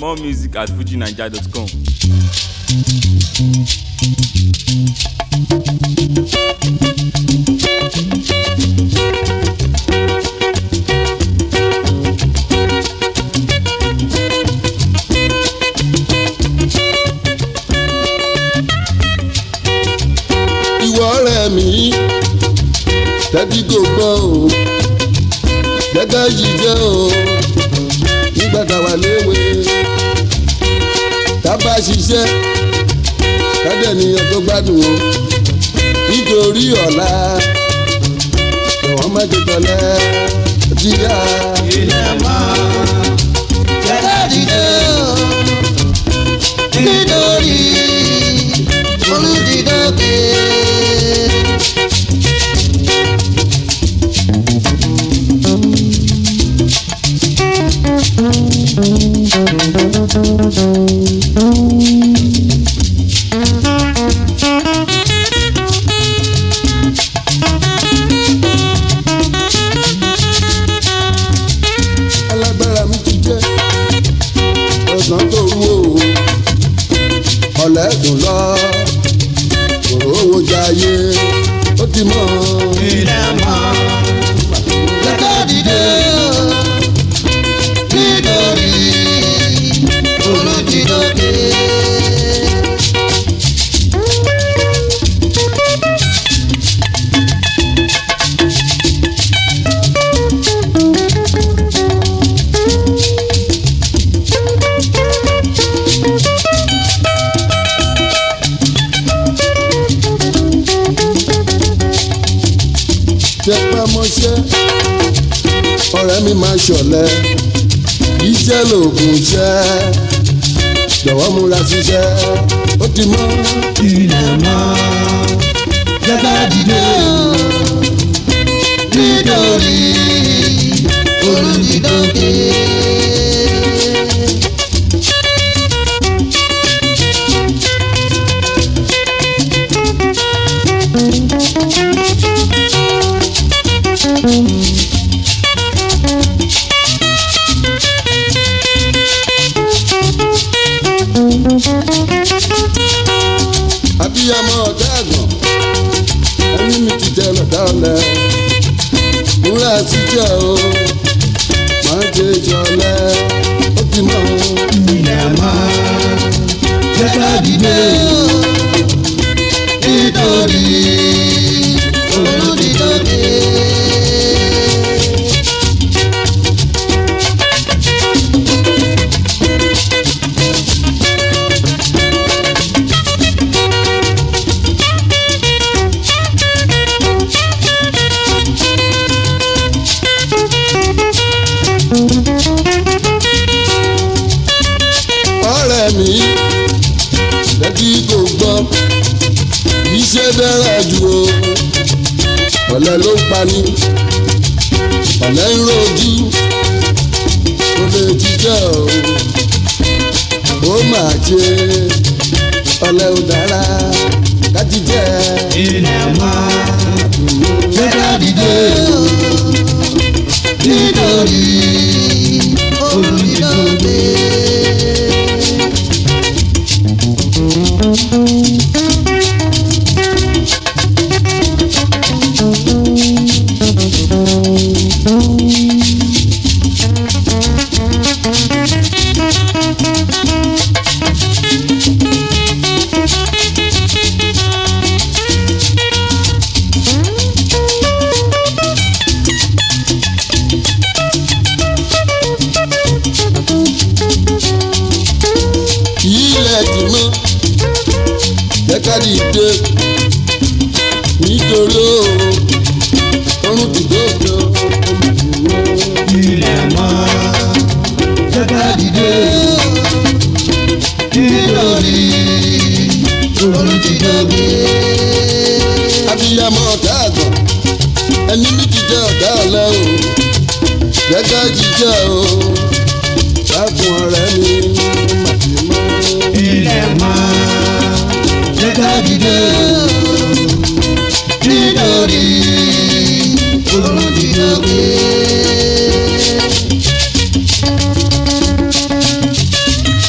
More music at fujinaija.com. Ìwọ ọ̀rẹ́ mi tẹ́tí kò gbọ́ o gẹ́gẹ́ yìí jẹ́ o nígbà táwa léwe tábà ṣiṣẹ́ kádẹ́niyàn tó gbádùn o nítorí ọ̀la ẹ̀wọ̀n mẹ́tẹ̀ẹ̀tẹ̀lẹ́ ti yá. ilẹ̀ mọ́ gẹ́gẹ́ dìde o nítorí olùdídókè. Alágbára mi ti jẹ́ ọ̀sán tó wú o ọ̀lẹ́ tó lọ kòrò owó jayé ó ti mọ̀. ilẹ̀ mọ́ gẹ́gẹ́ dìde o nítorí olùdídókè. Tẹpá mọ́ṣẹ́ ọ̀rẹ́ mi máa ṣọ̀lẹ iṣẹ́ lòògùn iṣẹ́ jọ̀wọ́ múra ṣiṣẹ́ ó ti mọ́. ilẹ̀ mọ́ gẹ́gẹ́ dìde o nítorí olùdídókè. Abiyamọ ọ̀tá ẹ̀gbọ́n ẹni mi ti jẹ lọ́tà ọ̀lẹ múra ṣiṣẹ́ o máa ṣe ṣọ̀lẹ ó ti mọ́. ilẹ̀ mọ́ gẹ́gẹ́ dìde o nítorí olùdídókè. Ọ̀rẹ́ mi lẹ́tí kò gbọ́ iṣẹ́ bẹ̀rẹ̀ jù o ọ̀lẹ ló ń pani ọ̀lẹ ń rojú kò lè jíjẹ́ o ó máa ṣe ọ̀lẹ ò dára láti jẹ́. ilẹ̀ mọ́ gẹ́gẹ́ dìde o nítorí olùdídókè. Ilẹ̀ ti mọ́ jẹ́ká dìde nítorí ọrùn ti dókè o. ilẹ̀ mọ́ gẹ́gẹ́ dìde o nítorí olùdídókè. Abiyamọ ọ̀tá ẹ̀gbọ́n ẹni mi ti jẹ ọ̀tá ọ̀lẹ o jẹ́ká jíjẹ́ o lákùn ọ̀rẹ́ mi màtí mọ́. ilẹ̀ mọ́ gẹ́gẹ́ dìde o nítorí olùdídókè.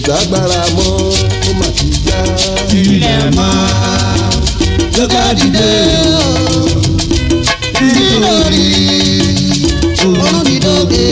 ságbára mọ́ ó mà ti já. ilẹ̀ mọ́ jẹ́ ká dìde nítorí òun ti dókè.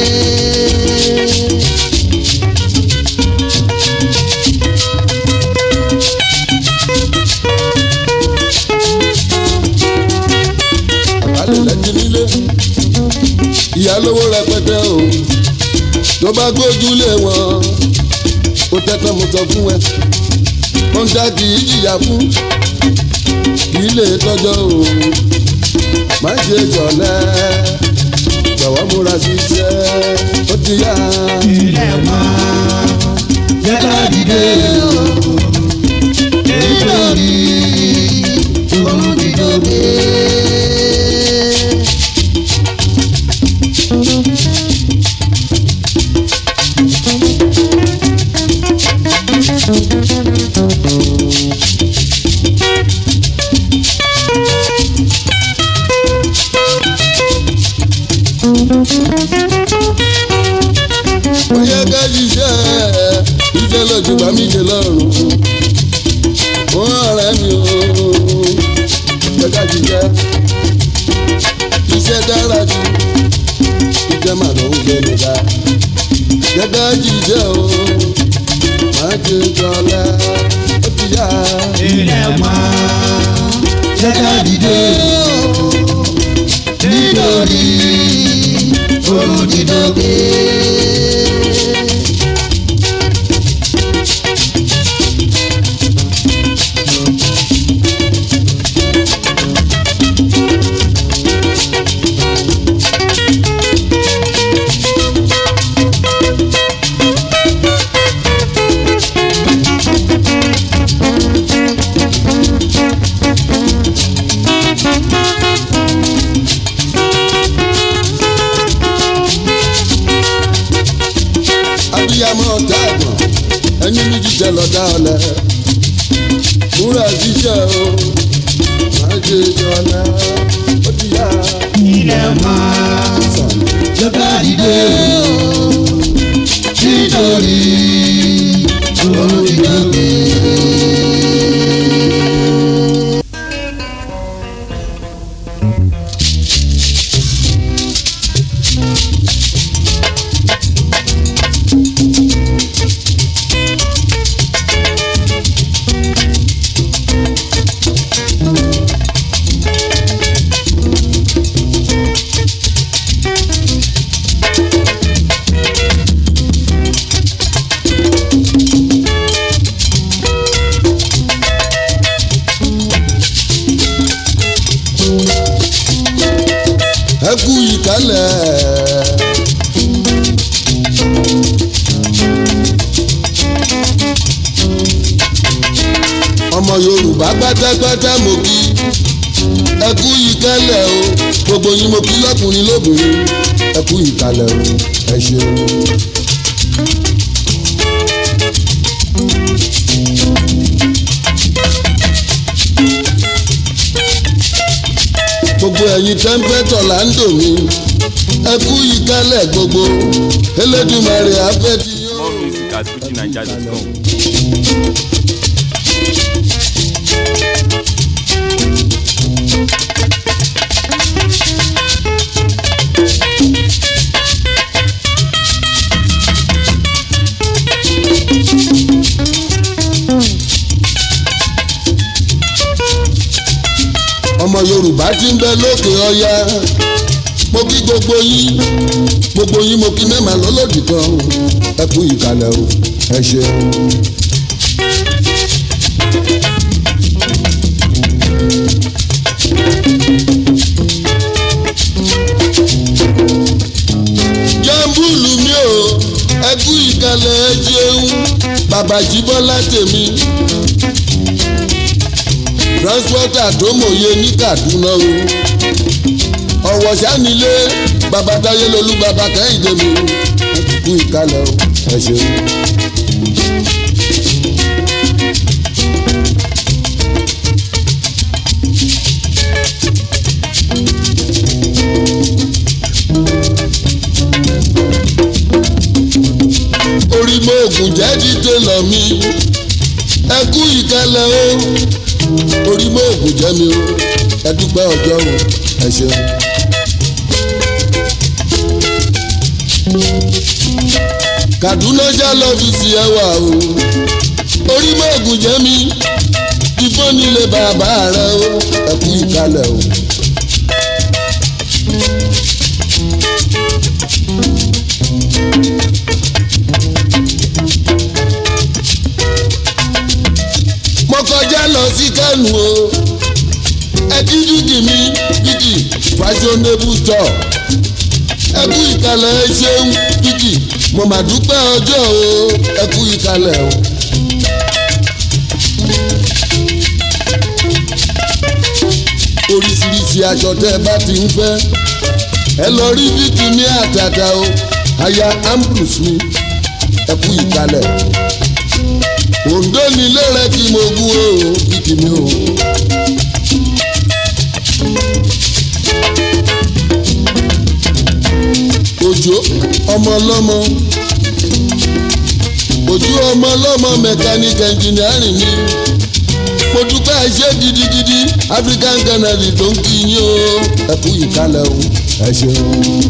àbálẹ̀ lẹ́jì nílé ìyá lówó rẹpẹtẹ o tó bá gbójúlé wọn ó tẹ́tẹ́ mo sọ fún ẹ wọ́n dá kì í jìyà fún kì í lè tọ́jọ́ o má ṣe jọ̀lẹ́ jọ̀wọ́ múra ṣiṣẹ́ ó ti yá. ilẹ̀ mọ́ jẹ́ ká dìde nítorí òun ti dókè. Oyè ká ṣiṣẹ́ iṣẹ́ lójú bá mi jẹ lọ́rùn. Wọ́n ọ̀rẹ́ mi o, oyè ká ṣiṣẹ́. Iṣẹ́ dára jù, iṣẹ́ mà ló ń gbé mi dá. Oyè ká ṣiṣẹ́ o, máa ṣe jọlá, ó ti yá. ilẹ̀ mọ́ jẹ́ ká dìde nítorí òun ti dókè. Abiyamọ ọ̀tá ẹ̀gbọ́n ẹni ní jíjẹ lọ́dá ọ̀lẹ. Múra jíjẹ o, máa ṣe jọlá, ó ti yá. ilẹ̀ mọ́ jẹ́ ká dìde nítorí òun ti dókè. Ẹ kú ìkálẹ̀. Ọmọ Yorùbá pátápátá mo kí ẹ kú ìkálẹ̀ o gbogbo yín mo kí lọ́kùnrin lóbìnrin ẹ kú ìkálẹ̀ o ẹ ṣeun. Gbogbo ẹ̀yin tẹ́ḿpẹ́tọ̀ là ń dò mí ẹ kú ìkálẹ̀ gbogbo Elédùmarè afẹ́ tí yóò. More music at fujinaija.com. Ọmọ Yorùbá tí ń bẹ lókè ọya mo kí gbogbo yín mo kí mẹ́mà lọ́lọ́dì kan ẹ kú ìkàlẹ̀ o ẹ ṣeun. Jambulu mi o ẹ kú ìkàlẹ̀ ẹ ṣeun bàbá Jíbọ́lá tèmi transporter tó mòye ní Kaduna o ọ̀wọ̀ sanilé bàbá táyé lolú bàbá Kẹ́hìndé mi kú ìkàlẹ̀ o ẹ ṣeun. orí mo ògùn jẹ́ dídé kú ìkẹlẹ̀ o orí mọ́ ògùn jẹ́ mi o ẹ dúpẹ́ ọjọ́ o ẹ ṣeun. Kaduna ṣá lọ́fíìsì ẹwà o orí mọ́ ògùn jẹ́ mi ìfọ́ nílé bàbá rẹ o ẹ kú ìkẹlẹ̀ o. Mo kọjá lọ sí Kánò o ẹ díjú kìmí bíkì fashionable store ẹ kú ìkàlẹ̀ ẹ ṣeun bíkì mo mà dúpẹ́ ọjọ́ o ẹ kú ìkàlẹ̀ o. Oríṣiríṣi aṣọ tẹ́ ẹ bá ti ń fẹ́ ẹ lọ rí bíkì ní àtàtà o aya ambrose mi ẹ kú ìkàlẹ̀. Ondo nílé rẹ kí mo gún o bíkì mi o. Òjò ọmọ ọlọ́mọ Òjò ọmọ ọlọ́mọ mechanic engineering ni mo dúpẹ́ iṣẹ́ gidigidi African Canary tó ń kí yín o ẹ kú ìkàlẹ̀ o ẹ ṣeun.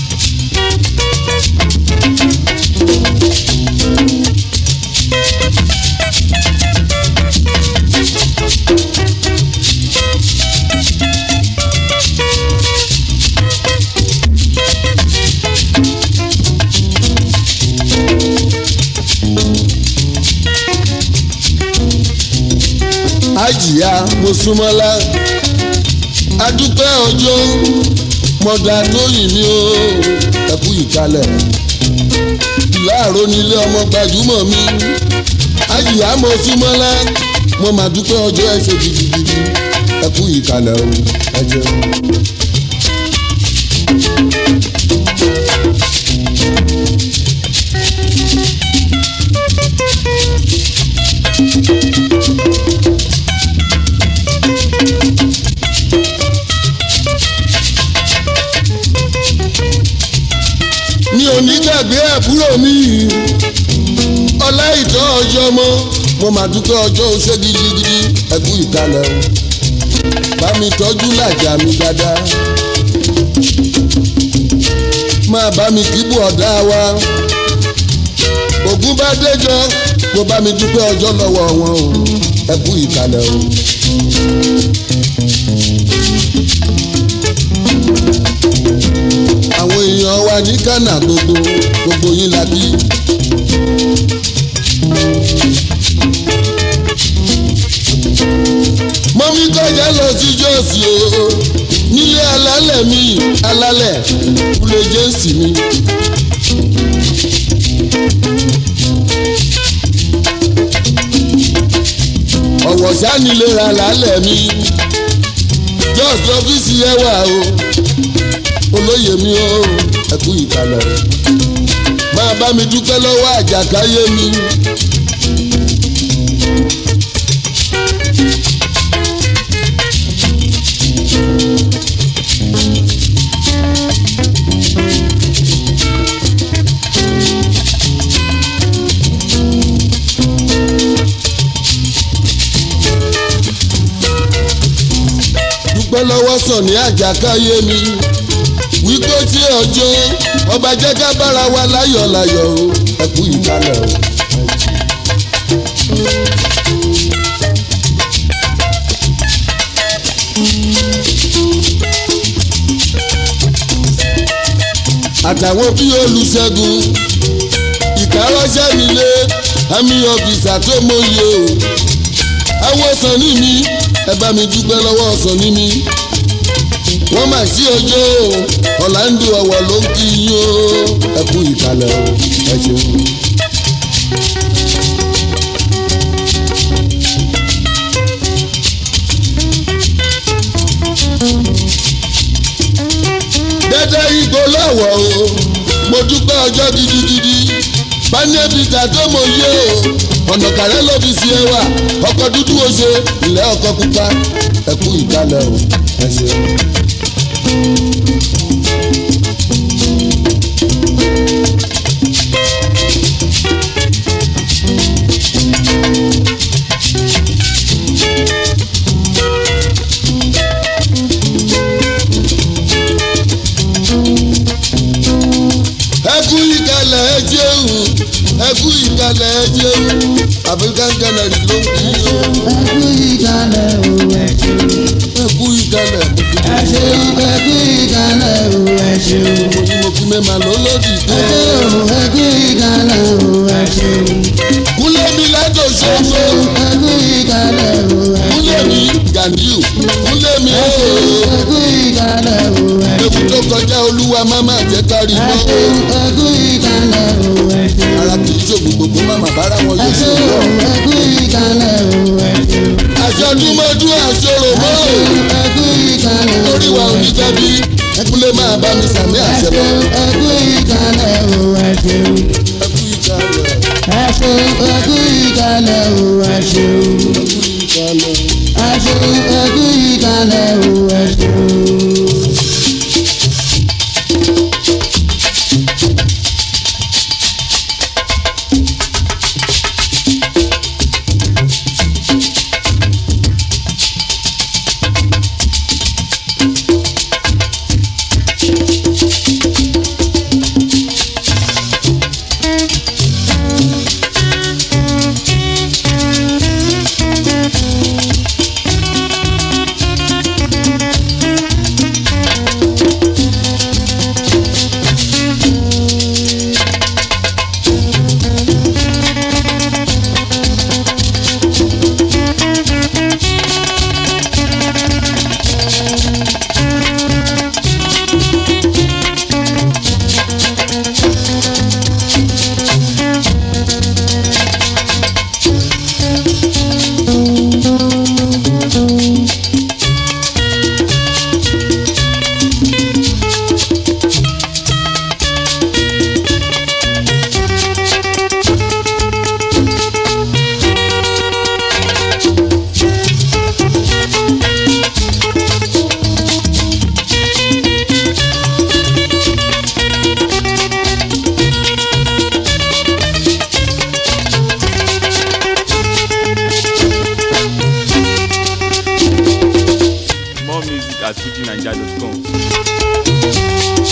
Àjíyá Mosúnmọ́lá adúpẹ́ ọjọ́ mọ̀dà tóyìn mi o ẹ kú ìkàlẹ̀. Láàárọ̀ nílé ọmọ gbajúmọ̀ mi Àjíyá Mosúnmọ́lá mo mà dúpẹ́ ọjọ́ ẹ ṣe gidigidi ẹ kú ìkàlẹ̀ o ẹ jẹun. Mi ò ní gbàgbé àbúrò mi ọlá ìtọ́ ọjọ́ mọ́ mo mà dúpẹ́ ọjọ́ ṣe gidigidi ẹ kú ìkàlẹ̀ o. Bá mi tọ́jú làjà mi dáadáa máa bá mi kíbù ọ̀dá wa ògún bá déjọ́ kó bá mi dúpẹ́ ọjọ́ lọ́wọ́ wọn o ẹ kú ìkàlẹ̀ o. Àwọn èèyàn wa ní Ghana gbogbo yín la bí. Mọ́mí kọjá lọ sí Jọ́ọ̀sì o nílé alálẹ̀ mi alálẹ̀ kúlẹ̀ jẹ́ǹsì mi. Ọ̀wọ̀ sánilé ra lálẹ̀ mi Jọ́ọ̀sì ọ́fíìsì ẹwà o olóyè mi o ẹ kú ìkàlẹ̀ máa bá mi dúpẹ́ lọ́wọ́ àjàkáyé mi. Dúpẹ́ lọ́wọ́ Sànní àjàkáyé mi wípé tí ọjọ́ ọba jẹ́ ká bára wa láyọ̀ láyọ̀ o ẹ kú ìkàlẹ̀ o. Àtàwọn bí Olùṣègùn ìkárọ́ṣẹ́ nílé àmì ọ̀fìsà tó mọ̀ye o. Àwọn Sànní mi ẹ bá mi dúpẹ́ lọ́wọ́ Sànní mi wọ́n mà sí ọjọ́ Ọ̀làǹdó ọ̀wọ̀ ló ń kí yín o ẹ kú ìkàlẹ̀ o ẹ ṣeun. Dẹ́dẹ́ igbó lọ́wọ́ o mo dúpẹ́ ọjọ́ gidigidi pánẹ́bìtà tó mọ̀ yé o ọ̀nà kàrẹ́ ló fi sí ẹwà ọkọ̀ dúdú ó ṣe ilẹ̀ ọkọ̀ pupa ẹ kú ìkàlẹ̀ o ẹ ṣeun. jẹun African Canary ló ń kí o. ẹkú ìkàlẹ̀ o ẹ ṣeun. ẹkú ìkàlẹ̀ ẹ ṣeun ẹkú ìkàlẹ̀ o ẹ ṣeun. mo kí mẹ́ma lólódì dé. ẹkú ìkàlẹ̀ o ẹ ṣeun. kúlẹ̀ mi látò ṣoṣo. ẹkú ìkàlẹ̀ o ẹ ṣeun. kúlẹ̀ mi Gàndíù kúlẹ̀ mi ooo. ẹkú ìkàlẹ̀ o ẹ ṣeun. ewu tó kọjá olúwa máma jẹ́ kárí mọ́. ẹkú ìkàlẹ̀ o ẹ ṣeun. ara kì í ṣògùn gbogbo máma bára wọn yóò ṣe wọ́. ẹkú ìkàlẹ̀ o ẹ ṣeun. aṣọ́dúnmọ́dún àṣọrò mọ́. ẹkú ìkàlẹ̀ o lórí wa ò ní tẹ́bí kúlẹ̀ máa bá mi sàmì àṣẹ mọ́. ẹkú ìkàlẹ̀ o ẹ ṣeun. ẹkú ìkàlẹ̀ ẹ ṣeun ẹkú ìkàlẹ̀ o ẹ ṣeun. ẹkú ìkàlẹ̀. ẹ ṣeun ẹkú ìkàlẹ̀ o ẹ ṣeun. More music at FujiNiger.com.